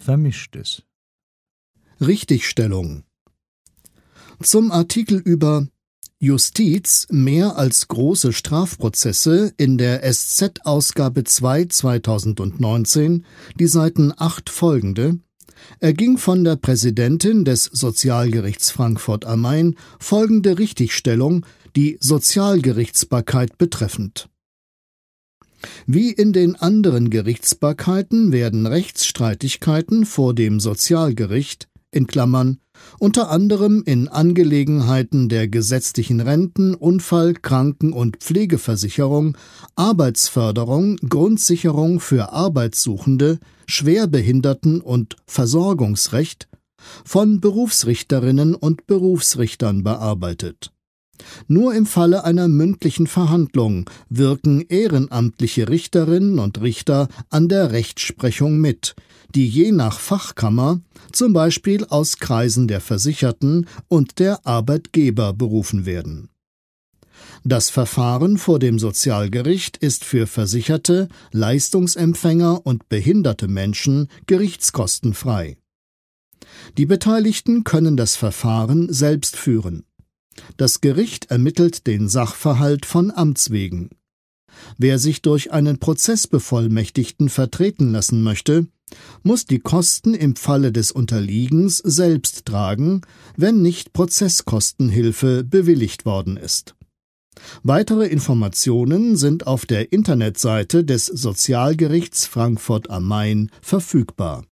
Vermischtes. Richtigstellung. Zum Artikel über Justiz mehr als große Strafprozesse in der SZ-Ausgabe 2 2019, die Seiten 8 folgende, erging von der Präsidentin des Sozialgerichts Frankfurt am Main folgende Richtigstellung, die Sozialgerichtsbarkeit betreffend. Wie in den anderen Gerichtsbarkeiten werden Rechtsstreitigkeiten vor dem Sozialgericht in Klammern unter anderem in Angelegenheiten der gesetzlichen Renten-, Unfall-, Kranken- und Pflegeversicherung, Arbeitsförderung, Grundsicherung für Arbeitssuchende, Schwerbehinderten- und Versorgungsrecht von Berufsrichterinnen und Berufsrichtern bearbeitet. Nur im Falle einer mündlichen Verhandlung wirken ehrenamtliche Richterinnen und Richter an der Rechtsprechung mit, die je nach Fachkammer, zum Beispiel aus Kreisen der Versicherten und der Arbeitgeber, berufen werden. Das Verfahren vor dem Sozialgericht ist für Versicherte, Leistungsempfänger und behinderte Menschen gerichtskostenfrei. Die Beteiligten können das Verfahren selbst führen. Das Gericht ermittelt den Sachverhalt von Amts wegen. Wer sich durch einen Prozessbevollmächtigten vertreten lassen möchte, muss die Kosten im Falle des Unterliegens selbst tragen, wenn nicht Prozesskostenhilfe bewilligt worden ist. Weitere Informationen sind auf der Internetseite des Sozialgerichts Frankfurt am Main verfügbar.